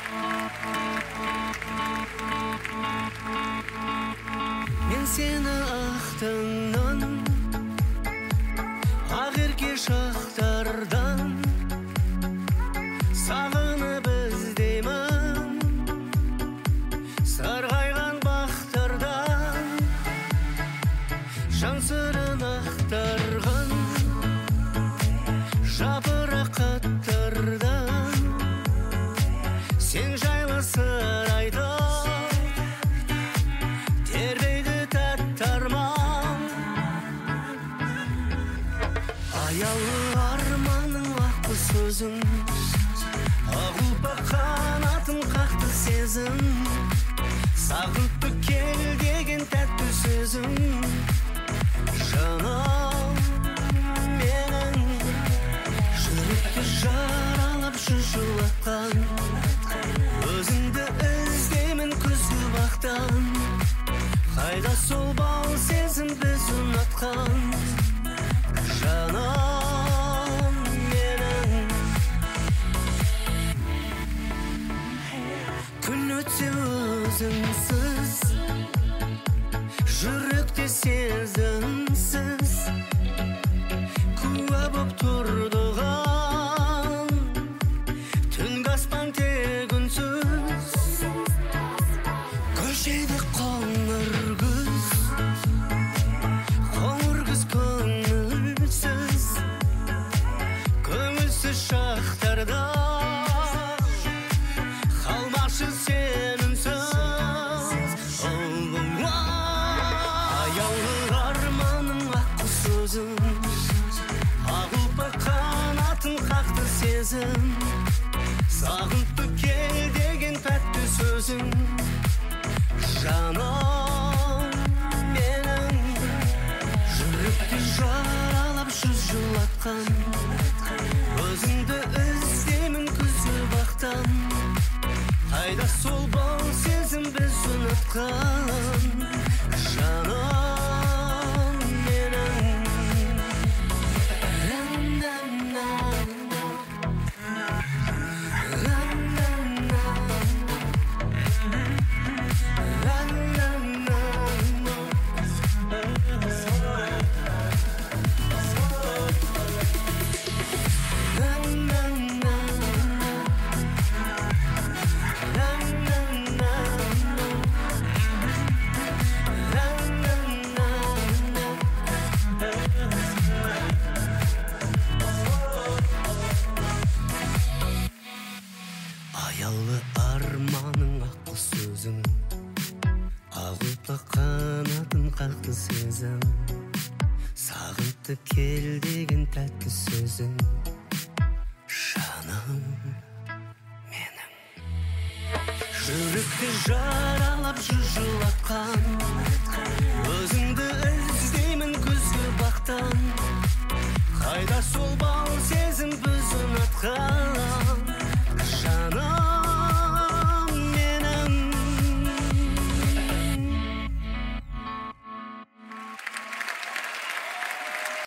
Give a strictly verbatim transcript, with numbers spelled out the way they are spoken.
Мен сені ақтыңнан, ақерке шақтардан сағынып іздеймін, сарғайған бақтардан жан сырын ақтарған жапырақ хаттардан сен жайлы сыр айтып тербейді тәтті арман. Аяулы арманың аққу сөзің, ақ ұлпа қанатын қақты сезім, сағынтты кел деген тәтті сөзің. Жаным менің жүректі жаралап шұжылатқан, өзіңді іздеймін күзгі бақтан, қайда сол бал сезім біз ұнатқан. Жаным менің күн өтсе өзіңсіз, жүректе сезімсіз, куә боп тұрдыған түнгі аспан тек үнсіз, көшеді қоңыр күз, қоңыр күз көңілсіз, көңілсіз шақтарда қалмашы сен үнсіз. Аяулы арманың аққу сөзің, ақ ұлпа қанатын қақты сезім, сағынтты кел деген тәтті сөзің. Жаным менің жүректі жаралап шұжылатқан, өзіңді іздеймін күзгі бақтан, қайда сол бал сезім біз ұнатқан. Жаным менің аяулы арманың аққу сөзің, ақ ұлпа қанатын қақты сезім, сағынтты кел деген тәтті сөзің. Жаным менің жүректі жаралап жүр